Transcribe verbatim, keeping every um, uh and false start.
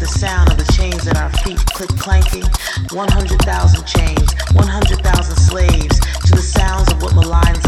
the sound of the chains at our feet click clanking. one hundred thousand chains, one hundred thousand slaves, to the sounds of what malign